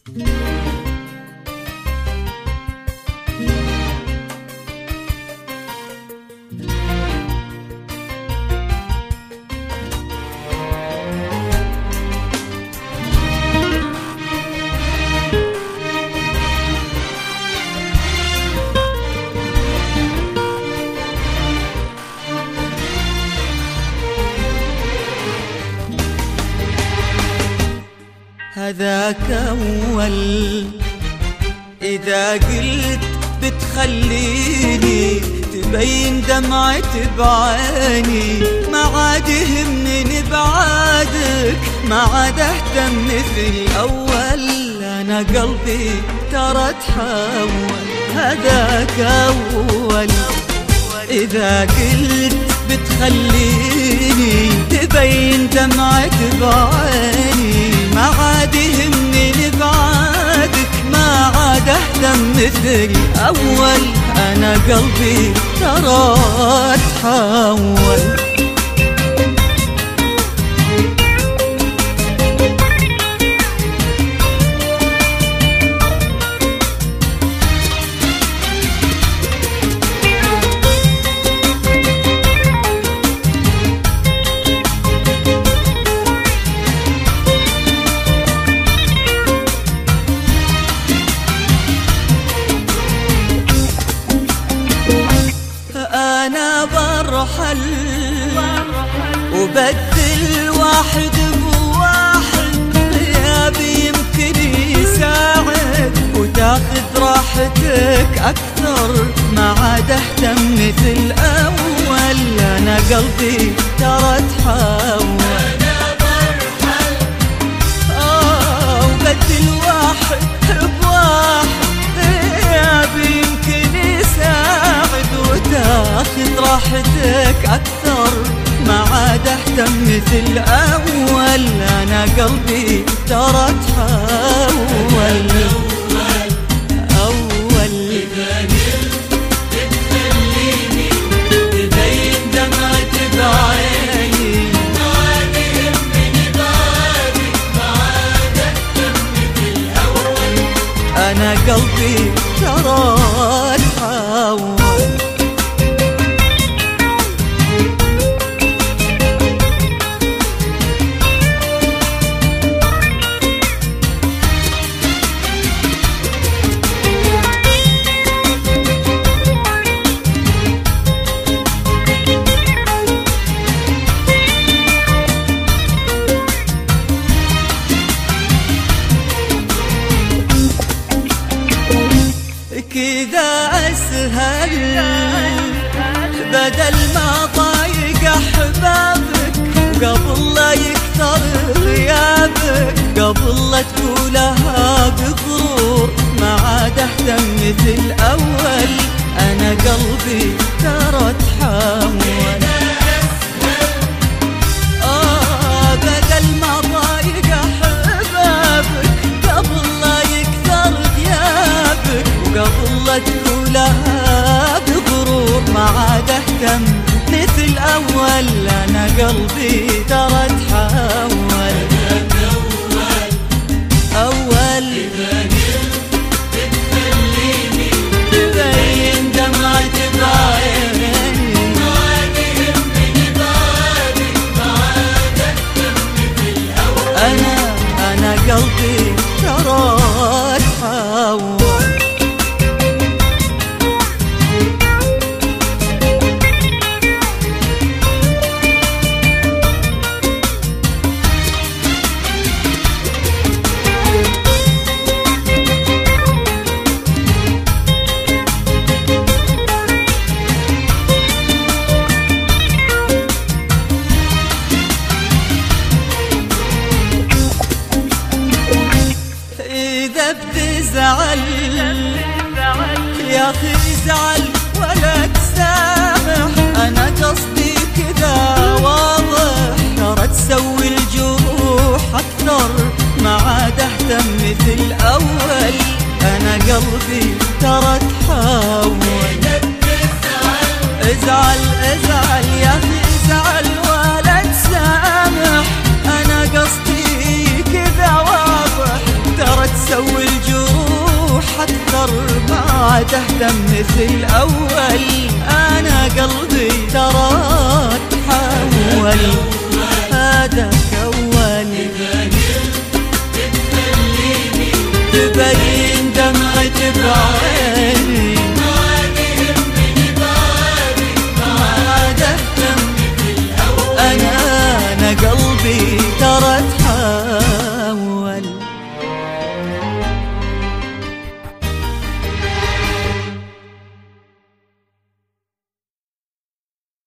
هذاك أول إذا قلت بتخليني تبين دمعة بعيني، ما عاد يهمني بعادك، ما عاد اهتم مثل أول. أنا قلبي ترى تحول. هذاك أول إذا قلت بتخليني تبين دمعة بعيني، ما عاد يهمني بعادك، ما عاد اهتم مثل أول. أنا قلبي ترى تحول. أنا برحل وبدل واحد بواحد، غيابي يمكن يساعد وتاخذ راحتك أكثر، ما عاد اهتم مثل أول. أنا قلبي ترى تحول. وبدل واحد بواحد، غيابي يمكن يساعد وتاخذ راحتك أكثر، ما عاد اهتم مثل أول. أنا قلبي ترى تحول. أول إذا قلت بتخليني تبين دمعة بعيني، ما عاد يهمني بعدك، ما عاد اهتم مثل أول. أنا قلبي ترى تحول. كذا أسهل بدل ما ضايق أحبابك، وقبل لا يكثر غيابك، قبل لا تقولها بغرور، ما عاد اهتم مثل أول. أنا قلبي ترى تحول. بدل ما ضايق أحبابك، قبل لا يكثر غيابك، وقبل لا تقولها بغرور، ما عاد اهتم مثل أول. أنا قلبي ترى تحول. أول إذا قلت بتخليني تبين دمعة بعيني، ما عاد يهمني بعدك، ما عاد اهتم مثل أول. أنا قلبي ترى تحول. إذا بتزعل يا أخي ازعل ولا تسامح، أنا قصدي كذا واضح، ترى تسوي الجروح أكثر، ما عاد اهتم مثل أول. أنا قلبي ترى تحول. ازعل ازعل يا أخي ازعل ولا تسامح، أنا قصدي كذا واضح، ترى تسوي ما تهتم مثل أول.